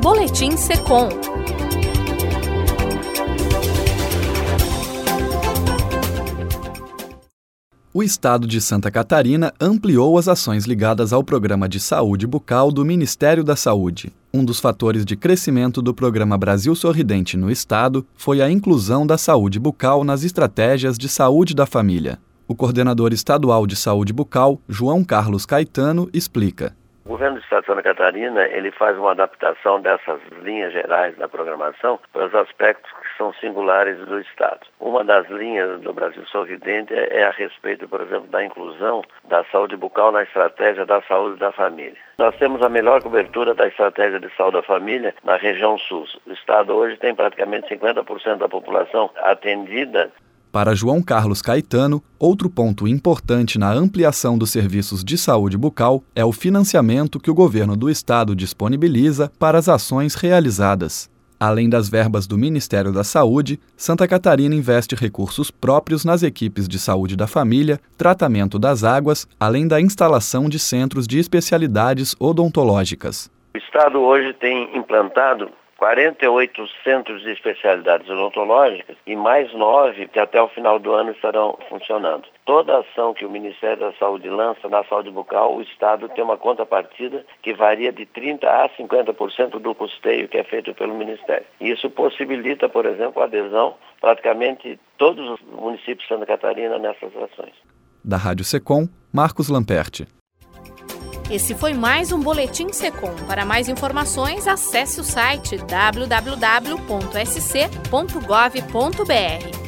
Boletim Secom. O estado de Santa Catarina ampliou as ações ligadas ao Programa de Saúde Bucal do Ministério da Saúde. Um dos fatores de crescimento do Programa Brasil Sorridente no estado foi a inclusão da saúde bucal nas estratégias de saúde da família. O coordenador estadual de saúde bucal, João Carlos Caetano, explica. O governo do estado de Santa Catarina ele faz uma adaptação dessas linhas gerais da programação para os aspectos que são singulares do estado. Uma das linhas do Brasil Sorridente é a respeito, por exemplo, da inclusão da saúde bucal na estratégia da saúde da família. Nós temos a melhor cobertura da estratégia de saúde da família na região sul. O estado hoje tem praticamente 50% da população atendida. Para João Carlos Caetano, outro ponto importante na ampliação dos serviços de saúde bucal é o financiamento que o governo do estado disponibiliza para as ações realizadas. Além das verbas do Ministério da Saúde, Santa Catarina investe recursos próprios nas equipes de saúde da família, tratamento das águas, além da instalação de centros de especialidades odontológicas. O estado hoje tem implantado 48 centros de especialidades odontológicas e mais 9 que até o final do ano estarão funcionando. Toda ação que o Ministério da Saúde lança na saúde bucal, o Estado tem uma contrapartida que varia de 30% a 50% do custeio que é feito pelo Ministério. Isso possibilita, por exemplo, a adesão praticamente todos os municípios de Santa Catarina nessas ações. Da Rádio Secom, Marcos Lamperti. Esse foi mais um Boletim Secom. Para mais informações, acesse o site www.sc.gov.br.